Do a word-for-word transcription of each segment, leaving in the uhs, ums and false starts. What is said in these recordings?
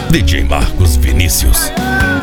D J Marcos Vinícius.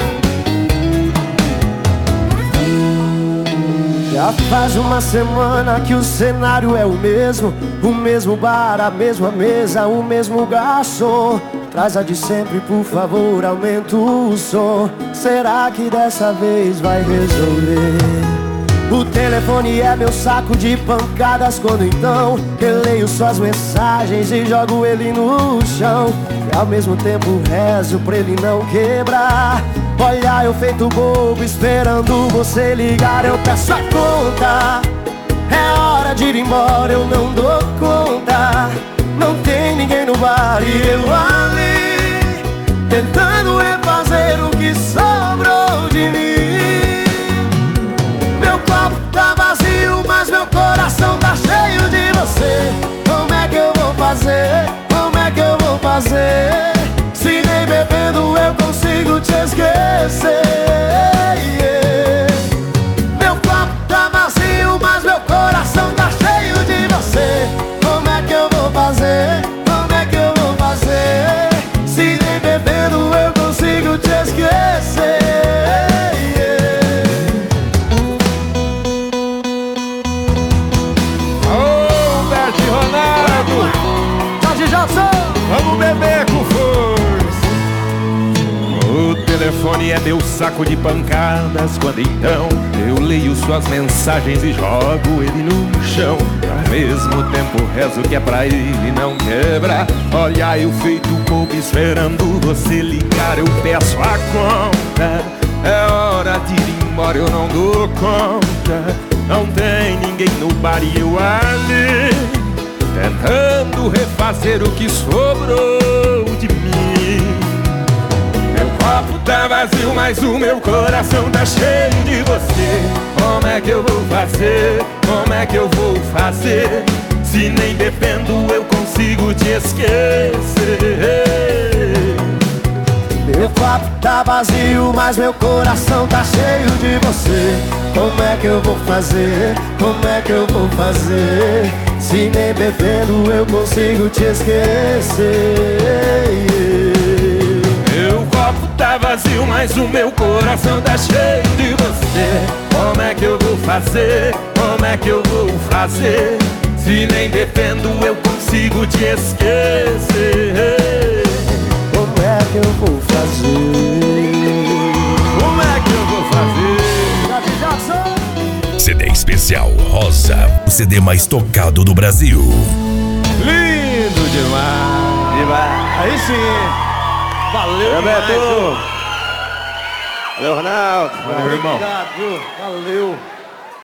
Já faz uma semana que o cenário é o mesmo, o mesmo bar, a mesma mesa, o mesmo garçom. Traz a de sempre, por favor, aumenta o som. Será que dessa vez vai resolver? O telefone é meu saco de pancadas quando então eu leio suas mensagens e jogo ele no chão. E ao mesmo tempo rezo pra ele não quebrar. Olha, eu feito bobo esperando você ligar. Eu peço a conta, é hora de ir embora, eu não dou conta. Não tem ninguém no bar e eu ali tentando refazer o que sobrou de mim. Meu copo tá vazio, mas meu coração tá cheio de você. Como é que eu vou fazer? Como é que eu vou fazer? Se nem bebendo eu consigo te esquecer. Yeah. Meu copo tá vazio, mas meu coração tá cheio de você. Como é que eu vou fazer? Como é que eu vou fazer? Se nem bebendo eu consigo te esquecer. Ô, Bert Ronaldo, Jorge Jackson, vamos beber com força. O telefone é meu saco de pancadas quando então eu leio suas mensagens e jogo ele no chão. Ao mesmo tempo rezo que é pra ele não quebrar. Olha, eu feito bobo esperando você ligar. Eu peço a conta, é hora de ir embora, eu não dou conta. Não tem ninguém no bar e eu ali tentando refazer o que sobrou de mim. Meu copo tá vazio, mas o meu coração tá cheio de você. Como é que eu vou fazer? Como é que eu vou fazer? Se nem bebendo eu consigo te esquecer. meu copo tá vazio, mas meu coração tá cheio de você. Como é que eu vou fazer? Como é que eu vou fazer? Se nem bebendo eu consigo te esquecer. Meu copo tá vazio, mas o meu coração tá cheio de você. Como é que eu vou fazer? Como é que eu vou fazer? Se nem bebendo eu consigo te esquecer. Como é que eu vou fazer? Como é que eu vou fazer? C D especial Rosa, o C D mais tocado do Brasil. Lindo demais! Viva! Aí sim! Valeu, Roberto! Valeu, Ronaldo! Valeu, irmão! Obrigado, valeu.